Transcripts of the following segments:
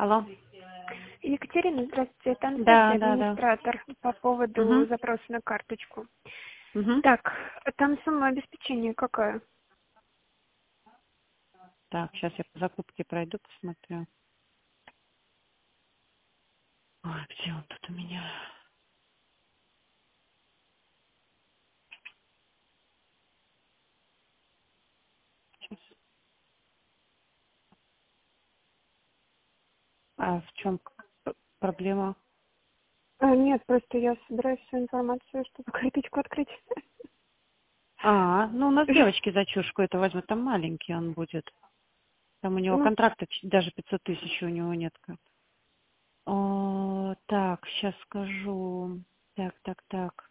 Алло. Екатерина, здравствуйте, это Да, Анастасия, да, да. администратор, по поводу Угу. запроса на карточку. Угу. Так, там сумма обеспечения какая? Так, сейчас я по закупке пройду, посмотрю. Ой, где он тут у меня? Сейчас. А в чем проблема? Нет, просто я собираю всю информацию, чтобы карточку открыть. Ну у нас девочки за чушку это возьмут, там маленький он будет. Там у него Ну, контракта даже 500 тысяч у него нет. Так, сейчас скажу. Так.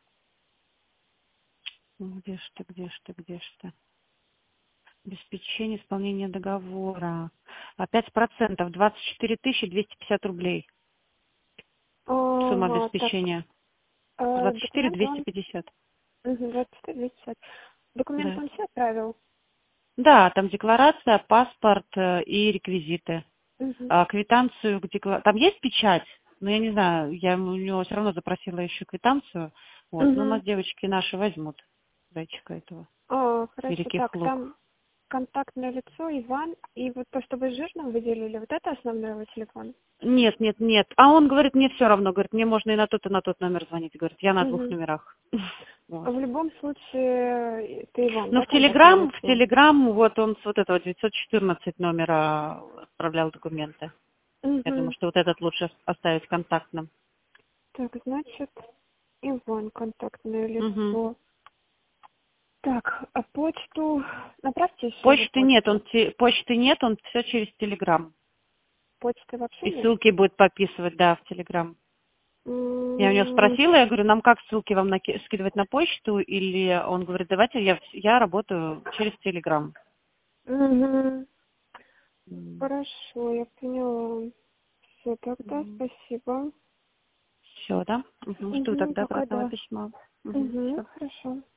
Ну, где ж ты? Обеспечение исполнения договора. 5%, 24 250 рублей. Сумма так, обеспечения. 24 документы он... 250. 24, 250. Документы Да. он все отправил? Да, там декларация, паспорт и реквизиты. Угу. Квитанцию к Там есть печать? Но я не знаю, я у него все равно запросила еще квитанцию. Вот. Но у Угу. нас девочки наши возьмут зайчика этого. Хорошо, Великих так, Лук. там контактное лицо, Иван, и вот то, что вы с жирным выделили, вот это основной его телефон? Нет. А он говорит, мне все равно. Говорит, мне можно и на тот номер звонить. Говорит, я на 2 Угу. номерах. Вот. В любом случае, это Иван, Ну, да, в контактное Телеграм, лицо? вот он с вот этого 914 номера отправлял документы. Я думаю, Угу. что вот этот лучше оставить контактным. Так, значит, Иван, контактное Угу. лицо. Так, а почту... Направьте еще же Почты почту. нет, он все через Телеграм. Почты вообще И нет? ссылки будет подписывать, да, в Телеграм. Я у него М, спросила, я говорю, нам как ссылки вам скидывать на почту? Или он говорит, давайте я работаю через Телеграм. мгм. Хорошо, я поняла. Все, тогда спасибо. Все, да? Жду Угу, тогда пока, обратного да. письма. Угу, Все. хорошо.